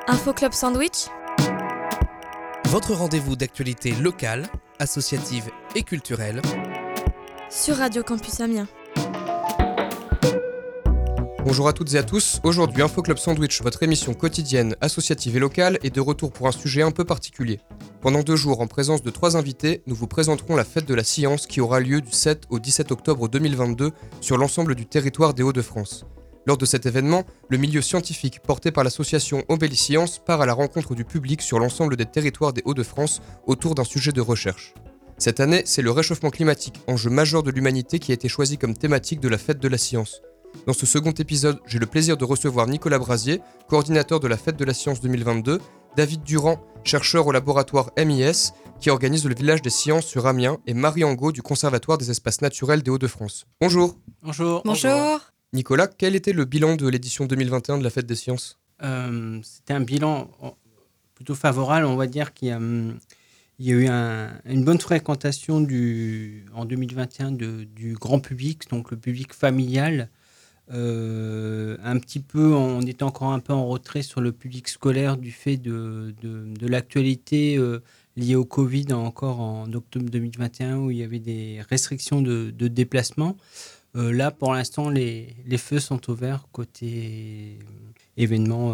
Info Club Sandwich, Votre rendez-vous d'actualité locale, associative et culturelle. sur Radio Campus Amiens. Bonjour à toutes et à tous, aujourd'hui Info Club Sandwich, votre émission quotidienne, associative et locale, est de retour pour un sujet un peu particulier. Pendant 2 jours, en présence de 3 invités, nous vous présenterons la fête de la science qui aura lieu du 7 au 17 octobre 2022 sur l'ensemble du territoire des Hauts-de-France. Lors de cet événement, le milieu scientifique porté par l'association Obéliscience part à la rencontre du public sur l'ensemble des territoires des Hauts-de-France autour d'un sujet de recherche. Cette année, c'est le réchauffement climatique, enjeu majeur de l'humanité qui a été choisi comme thématique de la fête de la science. Dans ce second épisode, j'ai le plaisir de recevoir Nicolas Brasier, coordinateur de la Fête de la Science 2022, David Durand, chercheur au laboratoire MIS, qui organise le village des sciences sur Amiens, et Marie Angot du Conservatoire des espaces naturels des Hauts-de-France. Bonjour. Bonjour. Nicolas, quel était le bilan de l'édition 2021 de la Fête des Sciences ? C'était un bilan plutôt favorable, on va dire qu'il y a eu une bonne fréquentation en 2021 du grand public, donc le public familial. Un petit peu, on était encore un peu en retrait sur le public scolaire du fait de l'actualité liée au Covid encore en octobre 2021 où il y avait des restrictions de déplacement. Là, pour l'instant, les feux sont ouverts côté événements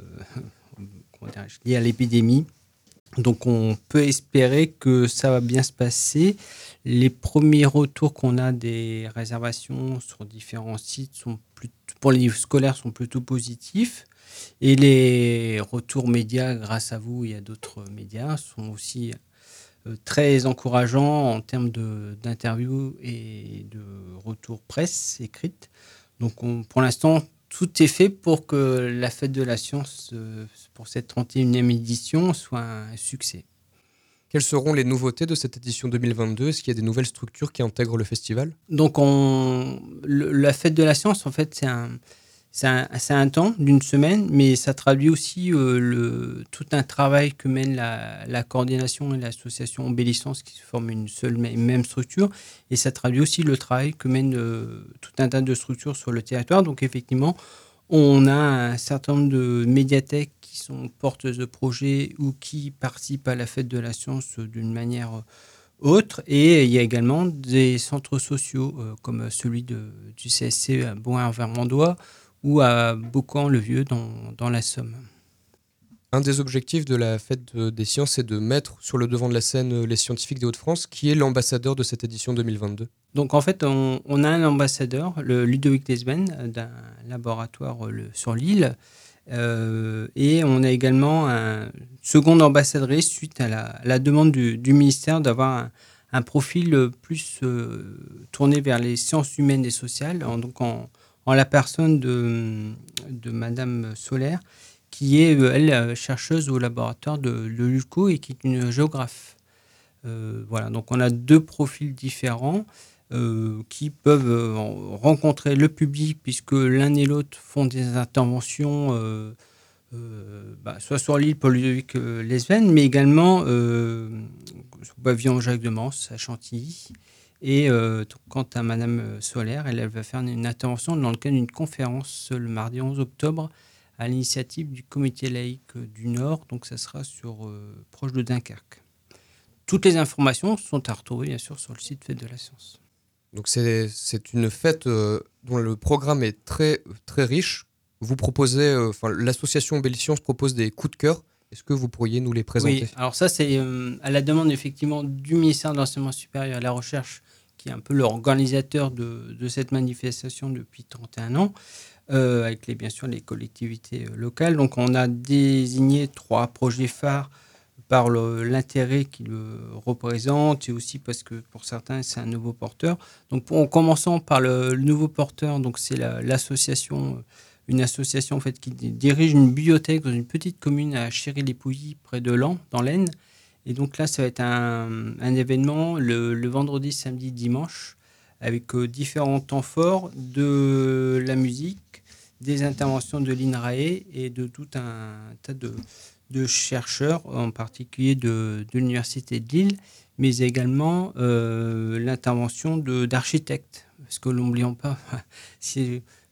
liés à l'épidémie. Donc, on peut espérer que ça va bien se passer. Les premiers retours qu'on a des réservations sur différents sites pour les scolaires sont plutôt positifs. Et les retours médias, grâce à vous et à d'autres médias, sont aussi très encourageants en termes d'interviews et de retours presse écrite. Donc, pour l'instant, tout est fait pour que la Fête de la Science, pour cette 31e édition, soit un succès. Quelles seront les nouveautés de cette édition 2022 ? Est-ce qu'il y a des nouvelles structures qui intègrent le festival ? Donc, la Fête de la Science, en fait, c'est un temps d'une semaine, mais ça traduit aussi tout un travail que mène la coordination et l'association Obéliscience qui se forment une seule même structure. Et ça traduit aussi le travail que mène tout un tas de structures sur le territoire. Donc, effectivement, on a un certain nombre de médiathèques qui sont porteuses de projets ou qui participent à la Fête de la Science d'une manière autre. Et il y a également des centres sociaux comme celui du CSC à Bohain-Vermandois ou à Beaucamp-le-Vieux dans la Somme. Un des objectifs de la Fête des Sciences, c'est de mettre sur le devant de la scène les scientifiques des Hauts-de-France. Qui est l'ambassadeur de cette édition 2022 ? Donc en fait, on a un ambassadeur, le Ludovic Desben, d'un laboratoire sur l'île. Et on a également un second ambassadrice suite à la demande du ministère d'avoir un profil plus tourné vers les sciences humaines et sociales. Donc en la personne de Madame Solaire, qui est, elle, chercheuse au laboratoire de l'ULCO et qui est une géographe. Voilà, donc on a 2 profils différents qui peuvent rencontrer le public, puisque l'un et l'autre font des interventions soit sur l'île Paul Ludovic Lesven, mais également au pavillon Jacques de Mans à Chantilly. Et quant à Madame Solaire, elle va faire une intervention dans le cadre d'une conférence le mardi 11 octobre à l'initiative du Comité laïque du Nord. Donc ça sera proche de Dunkerque. Toutes les informations sont à retrouver bien sûr sur le site Fête de la Science. Donc c'est une fête dont le programme est très, très riche. Vous proposez, l'association Obéliscience propose des coups de cœur. Est-ce que vous pourriez nous les présenter ? Oui, alors ça c'est à la demande effectivement du ministère de l'Enseignement supérieur et de la Recherche, qui est un peu l'organisateur de cette manifestation depuis 31 ans, avec bien sûr les collectivités locales. Donc on a désigné 3 projets phares par l'intérêt qu'ils représentent et aussi parce que pour certains c'est un nouveau porteur. Donc en commençant par le nouveau porteur, donc c'est l'association, une association en fait qui dirige une bibliothèque dans une petite commune à Chéry-les-Pouilly près de Laon, dans l'Aisne. Et donc là, ça va être un événement le vendredi, samedi, dimanche, avec différents temps forts, de la musique, des interventions de l'INRAE et de tout un tas de chercheurs, en particulier de l'Université de Lille, mais également l'intervention d'architectes. Parce que n'oublions pas,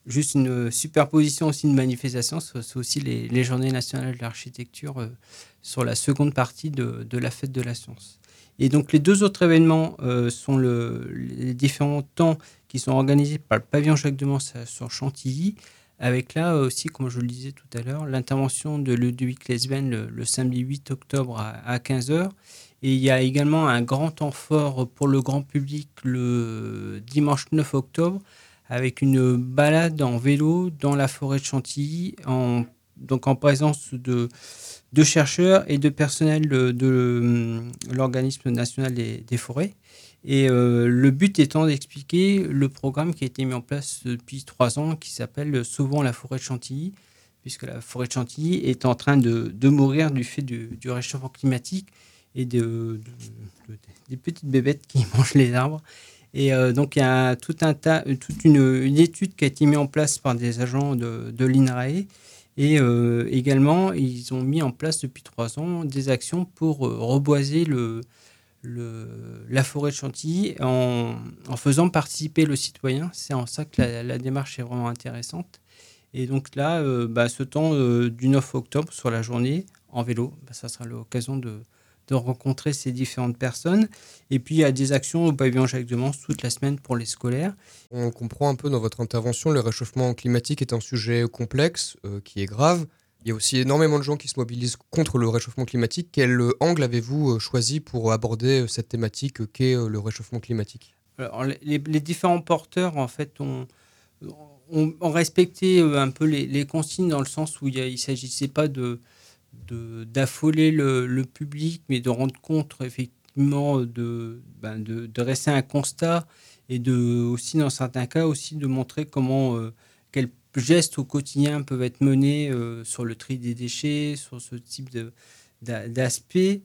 juste une superposition aussi de manifestations, c'est aussi les Journées nationales de l'architecture sur la seconde partie de la fête de la science. Et donc les deux autres événements sont les différents temps qui sont organisés par le pavillon Jacques de Mans sur Chantilly, avec là aussi, comme je le disais tout à l'heure, l'intervention de Ludwig Lesben le samedi 8 octobre à 15h. Et il y a également un grand temps fort pour le grand public le dimanche 9 octobre, avec une balade en vélo dans la forêt de Chantilly, donc en présence de chercheurs et de personnel de l'organisme national des forêts. Et le but étant d'expliquer le programme qui a été mis en place depuis 3 ans, qui s'appelle Sauvons la forêt de Chantilly, puisque la forêt de Chantilly est en train de mourir du fait du réchauffement climatique et des petites bébêtes qui mangent les arbres. Et donc il y a toute une étude qui a été mise en place par des agents de l'INRAE. Et également, ils ont mis en place depuis 3 ans des actions pour reboiser la forêt de Chantilly en faisant participer le citoyen. C'est en ça que la démarche est vraiment intéressante. Et donc là, ce temps du 9 octobre sur la journée en vélo, ça sera l'occasion de rencontrer ces différentes personnes. Et puis, il y a des actions au pavillon Jacques de Mans toute la semaine pour les scolaires. On comprend un peu dans votre intervention, le réchauffement climatique est un sujet complexe, qui est grave. Il y a aussi énormément de gens qui se mobilisent contre le réchauffement climatique. Quel angle avez-vous choisi pour aborder cette thématique qu'est le réchauffement climatique ? Alors, les différents porteurs, en fait, ont respecté un peu les consignes dans le sens où il ne s'agissait pas d'affoler le public, mais de rendre compte effectivement de rester un constat et aussi dans certains cas aussi de montrer quels gestes au quotidien peuvent être menés sur le tri des déchets, sur ce type d'aspect.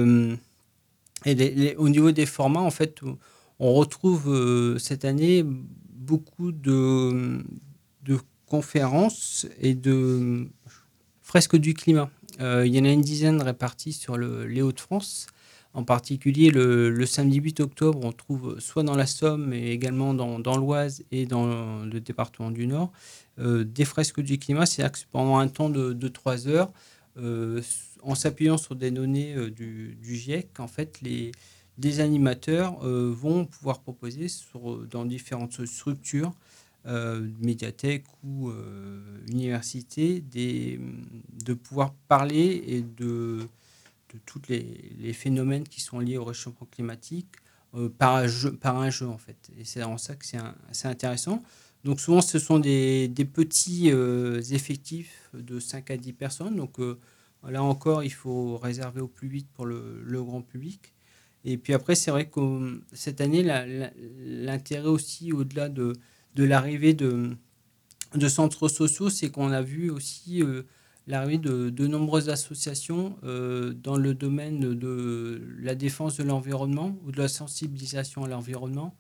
Et au niveau des formats, en fait, on retrouve cette année beaucoup de conférences et de fresques du climat. Il y en a une dizaine réparties sur les Hauts-de-France. En particulier, le samedi 8 octobre, on trouve soit dans la Somme, mais également dans l'Oise et dans le département du Nord, des fresques du climat. C'est-à-dire que c'est pendant un temps de 3 heures, en s'appuyant sur des données du GIEC, en fait, des animateurs vont pouvoir proposer dans différentes structures, médiathèque ou université, de pouvoir parler et de tous les phénomènes qui sont liés au réchauffement climatique par un jeu en fait. Et c'est en ça que c'est intéressant. Donc souvent ce sont des petits effectifs de 5 à 10 personnes. Donc là encore, il faut réserver au plus vite pour le grand public. Et puis après, c'est vrai que cette année, l'intérêt aussi, au-delà de l'arrivée de centres sociaux, c'est qu'on a vu aussi l'arrivée de nombreuses associations dans le domaine de la défense de l'environnement ou de la sensibilisation à l'environnement.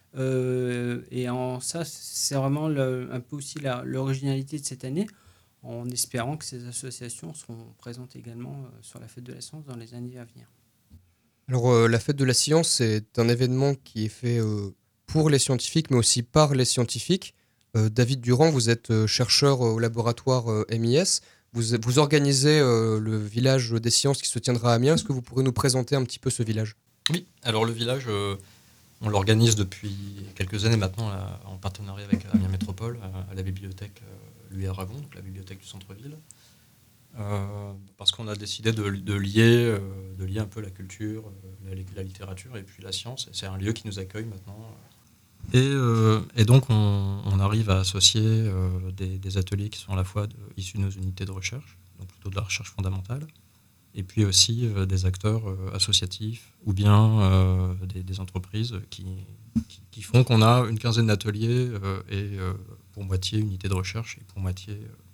Et en ça, c'est vraiment un peu aussi l'originalité de cette année, en espérant que ces associations seront présentes également sur la Fête de la Science dans les années à venir. Alors, la Fête de la Science, c'est un événement qui est fait pour les scientifiques, mais aussi par les scientifiques. David Durand, vous êtes chercheur au laboratoire MIS. Vous organisez le village des sciences qui se tiendra à Amiens. Est-ce que vous pourrez nous présenter un petit peu ce village ? Oui, alors le village, on l'organise depuis quelques années maintenant en partenariat avec Amiens Métropole, à la bibliothèque Louis Aragon, donc la bibliothèque du centre-ville. Parce qu'on a décidé de lier un peu la culture, la littérature et puis la science. Et c'est un lieu qui nous accueille maintenant. Et donc on arrive à associer des ateliers qui sont à la fois issus de nos unités de recherche, donc plutôt de la recherche fondamentale, et puis aussi des acteurs associatifs ou bien des entreprises qui font qu'on a une quinzaine d'ateliers et pour moitié unités de recherche et pour moitié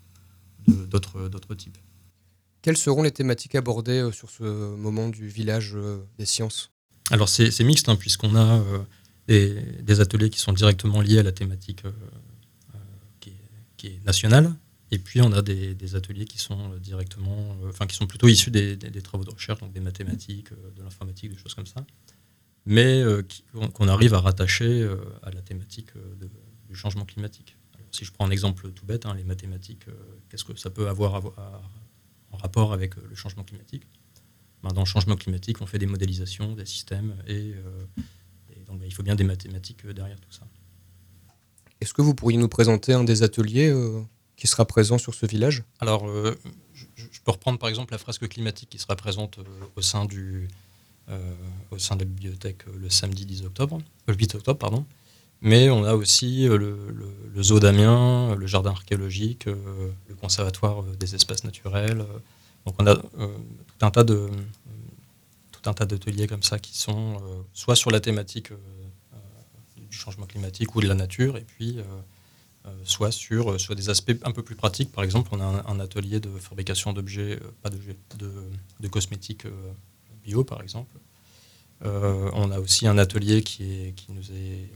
d'autres types. Quelles seront les thématiques abordées sur ce moment du village des sciences ? Alors c'est mixte, hein, puisqu'on a des ateliers qui sont directement liés à la thématique qui est nationale, et puis on a des ateliers qui sont directement, qui sont plutôt issus des travaux de recherche, donc des mathématiques, de l'informatique, des choses comme ça, mais qu'on arrive à rattacher à la thématique du changement climatique. Alors, Si je prends un exemple tout bête, les mathématiques, qu'est-ce que ça peut avoir en rapport avec le changement climatique? Dans le changement climatique, on fait des modélisations, des systèmes, et donc il faut bien des mathématiques derrière tout ça. Est-ce que vous pourriez nous présenter un des ateliers qui sera présent sur ce village? Alors, je peux reprendre par exemple la fresque climatique qui sera présente au sein de la bibliothèque le samedi 8 octobre, pardon. Mais on a aussi le zoo d'Amiens, le jardin archéologique, le conservatoire des espaces naturels. Donc on a tout un tas d'ateliers comme ça qui sont soit sur la thématique du changement climatique ou de la nature, et puis soit sur des aspects un peu plus pratiques. Par exemple, on a un atelier de fabrication d'objets, de cosmétiques bio, par exemple. On a aussi un atelier qui nous est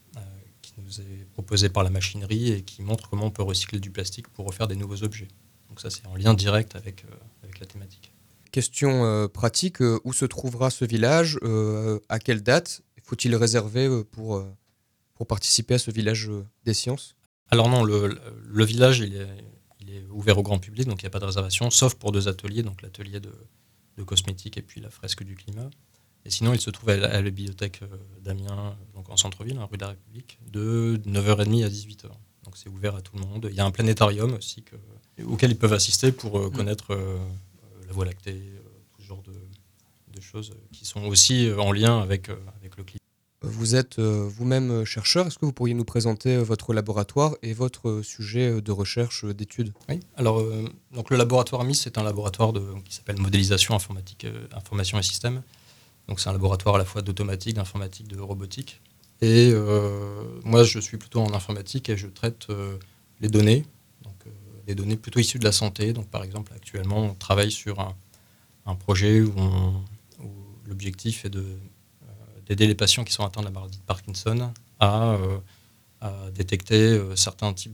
proposé par la machinerie et qui montre comment on peut recycler du plastique pour refaire des nouveaux objets. Donc ça, c'est en lien direct avec la thématique. Question pratique, où se trouvera ce village? À quelle date faut-il réserver pour participer à ce village des sciences? Alors non, le village, il est ouvert au grand public, donc il n'y a pas de réservation, sauf pour 2 ateliers, donc l'atelier de cosmétique et puis la fresque du climat. Et sinon, il se trouve à la bibliothèque d'Amiens, donc en centre-ville, rue de la République, de 9h30 à 18h. Donc c'est ouvert à tout le monde. Il y a un planétarium aussi auquel ils peuvent assister pour connaître la Voie lactée, tout ce genre de choses qui sont aussi en lien avec le climat. Vous êtes vous-même chercheur. Est-ce que vous pourriez nous présenter votre laboratoire et votre sujet de recherche, d'étude? Oui, alors donc le laboratoire AMIS, c'est un laboratoire qui s'appelle modélisation informatique, information et système. Donc c'est un laboratoire à la fois d'automatique, d'informatique, de robotique. Et moi, je suis plutôt en informatique et je traite les données, donc les données plutôt issues de la santé. Donc par exemple, actuellement, on travaille sur un projet où l'objectif est d'aider les patients qui sont atteints de la maladie de Parkinson à détecter certains types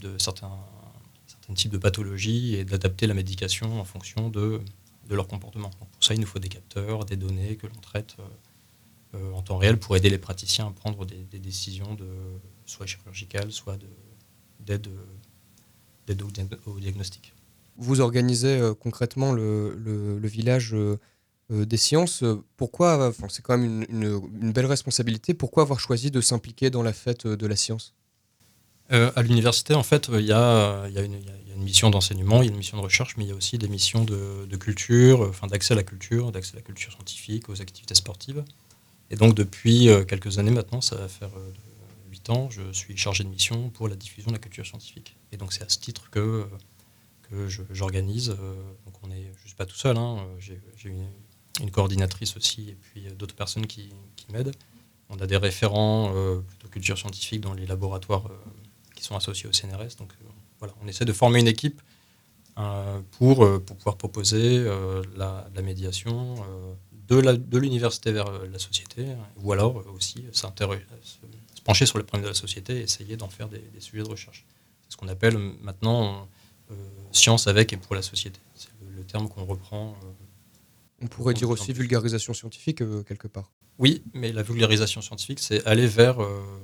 de pathologies et d'adapter la médication en fonction de leur comportement. Donc pour ça, il nous faut des capteurs, des données que l'on traite en temps réel pour aider les praticiens à prendre des décisions soit chirurgicales, soit d'aide au diagnostic. Vous organisez concrètement le village des sciences. Pourquoi, c'est quand même une belle responsabilité. Pourquoi avoir choisi de s'impliquer dans la fête de la science? À l'université, en fait, il y a une mission d'enseignement, il y a une mission de recherche, mais il y a aussi des missions de culture, d'accès à la culture scientifique, aux activités sportives. Et donc, depuis quelques années maintenant, ça va faire 8 ans, je suis chargé de mission pour la diffusion de la culture scientifique. Et donc, c'est à ce titre que j'organise. Donc, je ne suis pas tout seul, j'ai une coordinatrice aussi, et puis d'autres personnes qui m'aident. On a des référents plutôt culture scientifique dans les laboratoires qui sont associés au CNRS. Donc voilà, on essaie de former une équipe pour pouvoir proposer la médiation de l'université vers la société, ou alors aussi se pencher sur les problèmes de la société et essayer d'en faire des sujets de recherche. C'est ce qu'on appelle maintenant science avec et pour la société. C'est le terme qu'on reprend. On pourrait dire aussi vulgarisation scientifique quelque part. Oui, mais la vulgarisation scientifique, c'est aller vers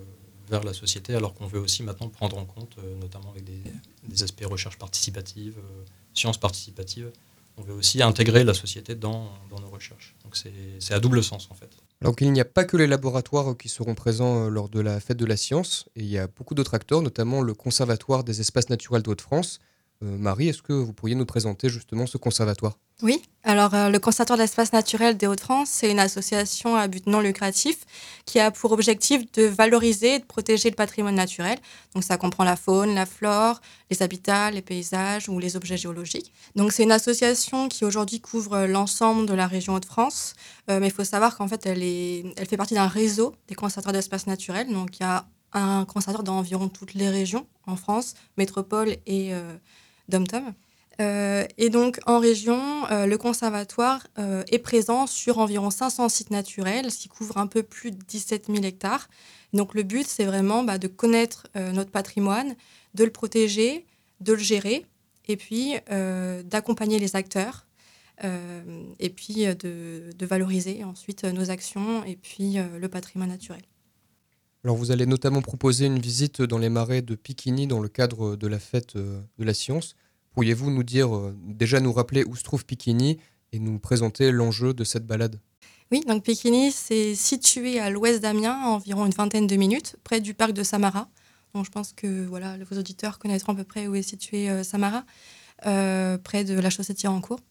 la société, alors qu'on veut aussi maintenant prendre en compte, notamment avec des aspects recherche participative, sciences participatives, on veut aussi intégrer la société dans nos recherches. Donc c'est à double sens en fait. Alors qu'il n'y a pas que les laboratoires qui seront présents lors de la fête de la science, et il y a beaucoup d'autres acteurs, notamment le Conservatoire des espaces naturels de Hauts-de-France. Marie, est-ce que vous pourriez nous présenter justement ce conservatoire? Oui, alors le Conservatoire d'espaces naturels des Hauts-de-France, c'est une association à but non lucratif qui a pour objectif de valoriser et de protéger le patrimoine naturel. Donc ça comprend la faune, la flore, les habitats, les paysages ou les objets géologiques. Donc c'est une association qui aujourd'hui couvre l'ensemble de la région Hauts-de-France, mais il faut savoir qu'en fait elle fait partie d'un réseau des conservatoires d'espaces naturels. Donc il y a un conservatoire dans environ toutes les régions en France, métropole et dom-tom. Et donc, en région, le conservatoire est présent sur environ 500 sites naturels, ce qui couvre un peu plus de 17 000 hectares. Donc, le but, c'est vraiment de connaître notre patrimoine, de le protéger, de le gérer, et puis d'accompagner les acteurs, et puis de valoriser ensuite nos actions et puis le patrimoine naturel. Alors vous allez notamment proposer une visite dans les marais de Piquigny dans le cadre de la fête de la science. Pourriez-vous nous dire, déjà nous rappeler où se trouve Piquigny et nous présenter l'enjeu de cette balade? Oui, donc Pékini, c'est situé à l'ouest d'Amiens, à environ une vingtaine de minutes, près du parc de Samara. Donc je pense que voilà, vos auditeurs connaîtront à peu près où est situé Samara, près de la chaussée de Tirancourt.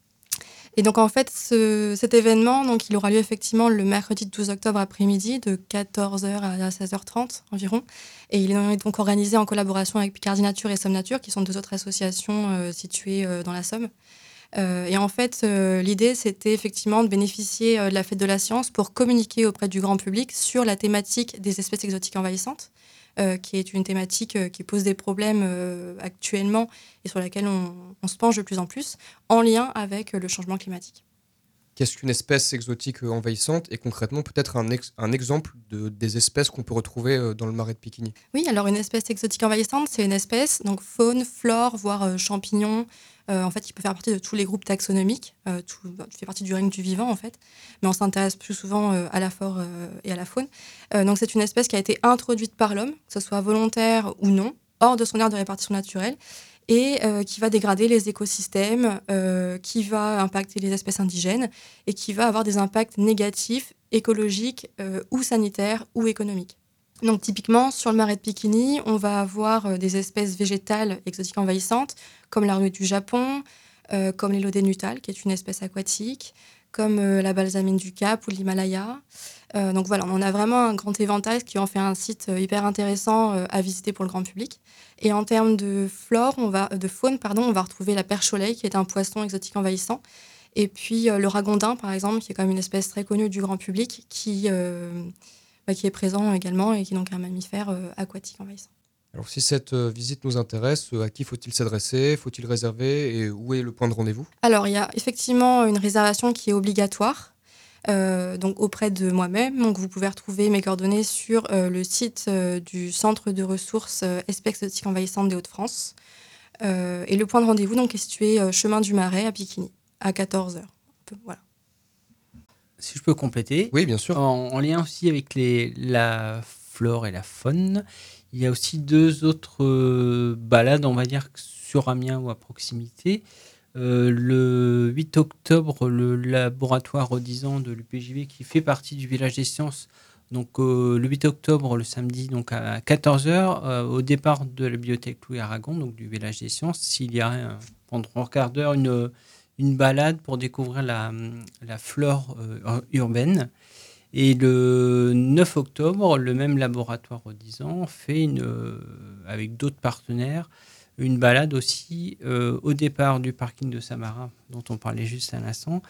Et donc en fait, cet événement, donc, il aura lieu effectivement le mercredi 12 octobre après-midi, de 14h à 16h30 environ. Et il est donc organisé en collaboration avec Picardie Nature et Somme Nature, qui sont deux autres associations situées dans la Somme. Et en fait, l'idée, c'était effectivement de bénéficier de la fête de la science pour communiquer auprès du grand public sur la thématique des espèces exotiques envahissantes, qui est une thématique qui pose des problèmes actuellement et sur laquelle on se penche de plus en plus, en lien avec le changement climatique. Qu'est-ce qu'une espèce exotique envahissante et concrètement peut-être un exemple des espèces qu'on peut retrouver dans le marais de Piquigny? Oui, alors une espèce exotique envahissante, c'est une espèce, donc faune, flore, voire champignons, en fait, qui peut faire partie de tous les groupes taxonomiques, qui fait partie du règne du vivant, en fait. Mais on s'intéresse plus souvent à la flore et à la faune. Donc c'est une espèce qui a été introduite par l'homme, que ce soit volontaire ou non, hors de son aire de répartition naturelle, et qui va dégrader les écosystèmes, qui va impacter les espèces indigènes, et qui va avoir des impacts négatifs, écologiques, ou sanitaires, ou économiques. Donc typiquement, sur le marais de Piquigny, on va avoir des espèces végétales exotiques envahissantes, comme la ruée du Japon, comme l'élodénutale, qui est une espèce aquatique, comme la balsamine du Cap ou l'Himalaya. Donc voilà, on a vraiment un grand éventail, ce qui en fait un site hyper intéressant à visiter pour le grand public. Et en termes de faune, on va retrouver la perche au lait, qui est un poisson exotique envahissant. Et puis le ragondin, par exemple, qui est quand même une espèce très connue du grand public, qui est présent également et qui est donc un mammifère aquatique envahissant. Alors si cette visite nous intéresse, à qui faut-il s'adresser? Faut-il réserver? Et où est le point de rendez-vous? Alors, il y a effectivement une réservation qui est obligatoire, donc auprès de moi-même. Donc, vous pouvez retrouver mes coordonnées sur le site du Centre de ressources espèces exotiques envahissantes des Hauts-de-France. Et le point de rendez-vous donc, est situé chemin du Marais à Piquigny, à 14h. Voilà. Si je peux compléter, Oui, bien sûr. en lien aussi avec la flore et la faune, il y a aussi deux autres balades, on va dire, sur Amiens ou à proximité. Le 8 octobre, le laboratoire Odisant de l'UPJV, qui fait partie du village des sciences, donc le 8 octobre, le samedi, donc à 14h, au départ de la bibliothèque Louis Aragon, donc du village des sciences, il y a pendant un quart d'heure une balade pour découvrir la flore urbaine. Et le 9 octobre, le même laboratoire Odisant fait avec d'autres partenaires une balade aussi au départ du parking de Samara, dont on parlait juste à l'instant,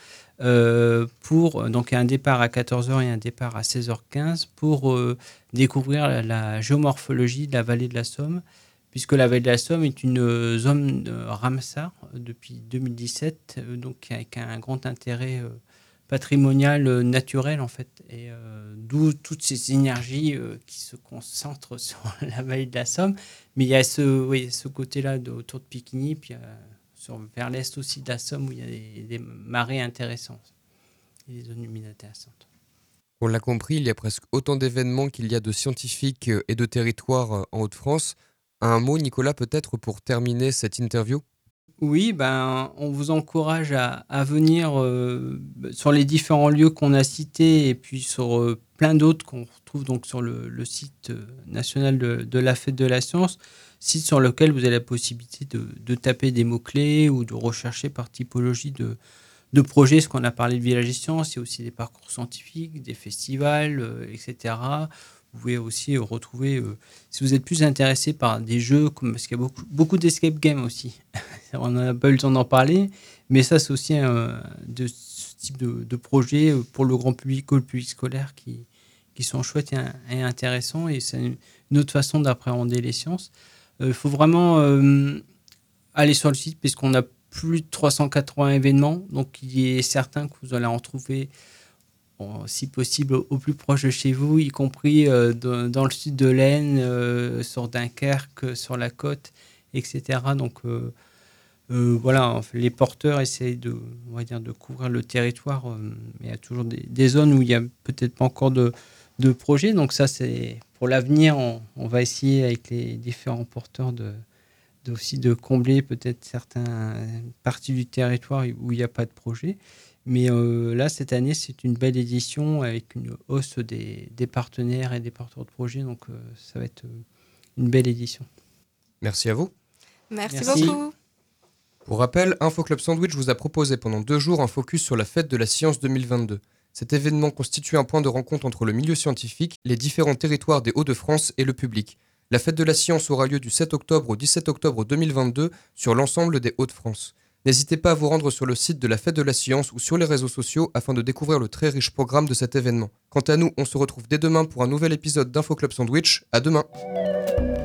donc un départ à 14h et un départ à 16h15 pour découvrir la géomorphologie de la vallée de la Somme, puisque la vallée de la Somme est une zone Ramsar depuis 2017, donc avec un grand intérêt patrimonial naturel en fait, et d'où toutes ces énergies qui se concentrent sur la vallée de la Somme. Mais il y a ce côté-là autour de Piquigny, puis vers l'est aussi de la Somme où il y a des marais intéressants et des zones humides intéressantes. On l'a compris, il y a presque autant d'événements qu'il y a de scientifiques et de territoires en Hauts-de-France. Un mot, Nicolas, peut-être pour terminer cette interview? Oui, on vous encourage à venir sur les différents lieux qu'on a cités et puis sur plein d'autres qu'on retrouve donc sur le site national de la Fête de la Science, site sur lequel vous avez la possibilité de taper des mots-clés ou de rechercher par typologie de projets, ce qu'on a parlé de Village des Sciences, il y a aussi des parcours scientifiques, des festivals, etc. Vous pouvez aussi retrouver, si vous êtes plus intéressé par des jeux, parce qu'il y a beaucoup d'escape games aussi. On n'a pas eu le temps d'en parler, mais ça, c'est aussi de ce type de projet pour le grand public ou le public scolaire qui sont chouettes et intéressants. Et c'est une autre façon d'appréhender les sciences. Il faut vraiment aller sur le site, puisqu'on a plus de 380 événements. Donc, il est certain que vous allez en trouver, si possible, au plus proche de chez vous, y compris dans le sud de l'Aisne, sur Dunkerque, sur la côte, etc. Donc, voilà, les porteurs essayent on va dire, de couvrir le territoire. Mais il y a toujours des zones où il n'y a peut-être pas encore de de projets. Donc ça, c'est pour l'avenir, on va essayer avec les différents porteurs aussi de combler peut-être certaines parties du territoire où il n'y a pas de projet. Mais là, cette année, c'est une belle édition avec une hausse des partenaires et des porteurs de projets. Donc ça va être une belle édition. Merci à vous. Merci beaucoup. Pour rappel, InfoClub Sandwich vous a proposé pendant 2 jours un focus sur la fête de la science 2022. Cet événement constitue un point de rencontre entre le milieu scientifique, les différents territoires des Hauts-de-France et le public. La fête de la science aura lieu du 7 octobre au 17 octobre 2022 sur l'ensemble des Hauts-de-France. N'hésitez pas à vous rendre sur le site de la Fête de la Science ou sur les réseaux sociaux afin de découvrir le très riche programme de cet événement. Quant à nous, on se retrouve dès demain pour un nouvel épisode d'InfoClub Sandwich. À demain!